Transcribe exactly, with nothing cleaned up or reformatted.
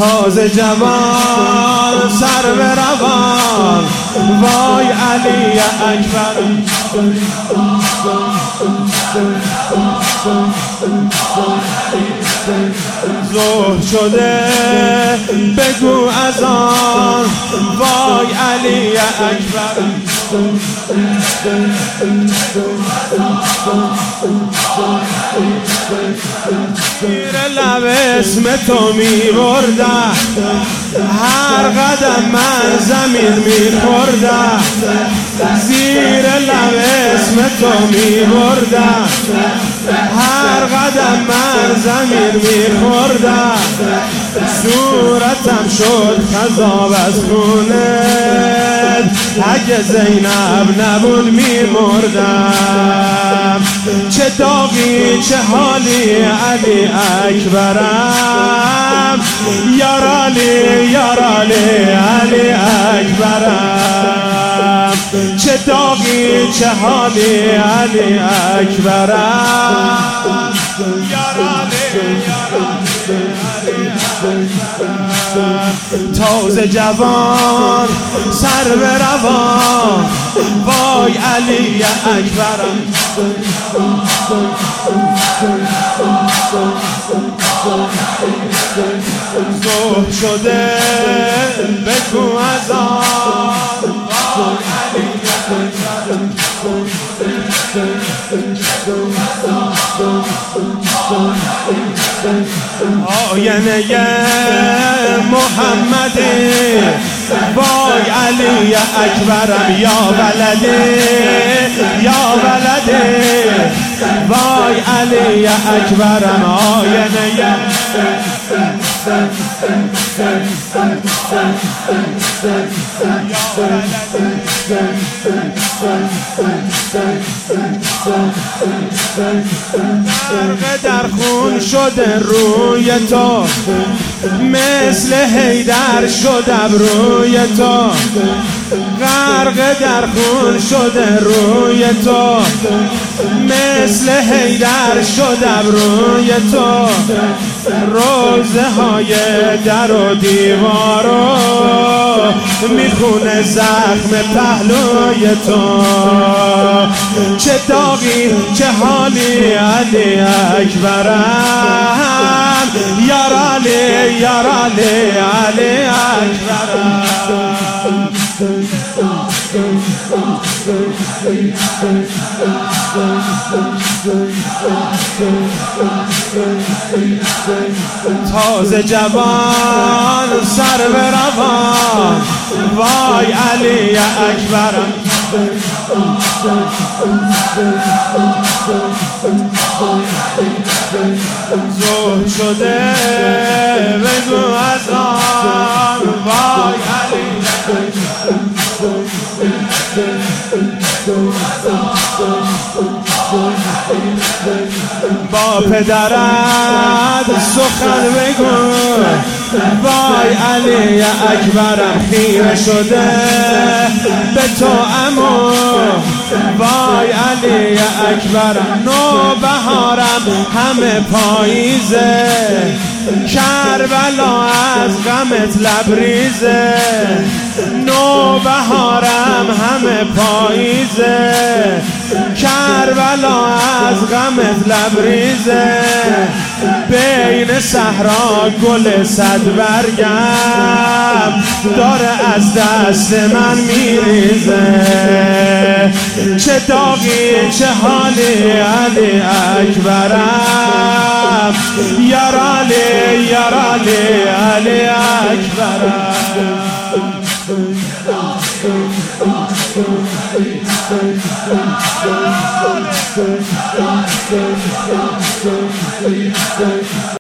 تازه جوان سر به روان، وای علی اکبر. ظهر شده بگو از آن، وای علی اکبر. زیر لب اسم تو می بردم، هر قدم من زمین می خوردم. زیر لب اسم تو می بردم، هر قدم من زمین می خوردم. صورتم شد خضاب از خونت، اگه زینب نبود می مردم. چه داغی چه حالی علی اکبرم، یار علی یار علی علی اکبرم. چه داغی چه حالی علی اکبرم، یار علی یار علی علی اکبرم. تازه جوان سر به روان، وای علی اکبرم. ظهر شده بگو از آن، وای علی اکبرم. آینه محمدی، وای علی اکبرم. یا ولدی یا ولدی، وای علی اکبرم. آینه غرق در خون شده روی تو، مثل حیدر شد ابروی تو. غرق در خون شده روی تو، مثل حیدر شد ابروی تو. روزه های در و دیوارو میخونه زخم پهلوی تو. چه داغی چه حالی علی اکبرم، یار علی یار علی علی اکبرم. تازه جوان سر به روان، وای علی اکبرم. ظهر شده بگو از آن، وای علی اکبرم. با پدرت سخن بگو، وای علی اکبرم. خیره شده به تو عمو، وای علی اکبرم. نو بهارم همه پاییزه، کربلا از غمت لبریزه. نو بهارم همه پاییزه، کربلا از غمت لبریزه. بین صحرا گل صد برگم، داره از دست من میریزه. چه داغی چه حالی علی اکبرم، یار علی یار علی علی اکبرم.